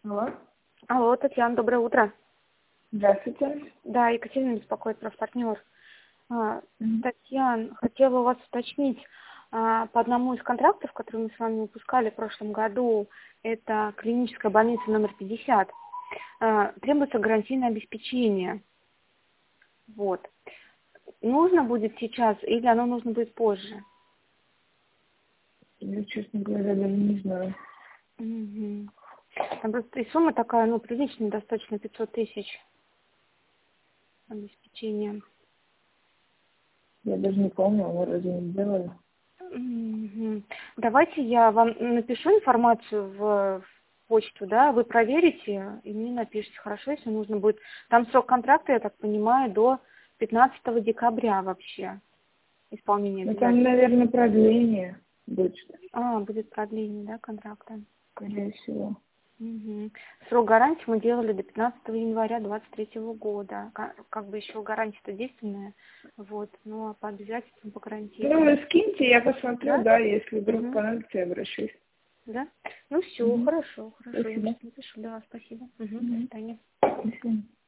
Алло. Алло, Татьяна, доброе утро. Здравствуйте. Да, Екатерина беспокоит, ваш партнер. Мгм. Татьяна, хотела у вас уточнить по одному из контрактов, который мы с вами выпускали в прошлом году, это клиническая больница номер 50, требуется гарантийное обеспечение. Вот. Нужно будет сейчас или оно нужно будет позже? Я, честно говоря, даже не знаю. Мгм. Там просто и сумма такая, приличная, достаточно 500 тысяч обеспечения. Я даже не помню, мы разве не сделали? Мгм. Давайте я вам напишу информацию в почту, да, вы проверите и мне напишите, хорошо, если нужно будет. Там срок контракта, я так понимаю, до 15 декабря вообще исполнение Ну, там, обязательств. наверное, продление будет, Будет продление, да, контракта. скорее всего. Мгм. Срок гарантии мы делали до 15 января 2023 года. Как бы еще гарантия-то действенная, вот, но по обязательствам, по гарантии. Ну, вы скиньте, я посмотрю, Да? да, если вдруг Мгм. понадобится, я обращусь. Да? Ну все, Мгм. хорошо, я вам Спасибо. сейчас напишу. Да, спасибо. До Мгм. свидания. До свидания.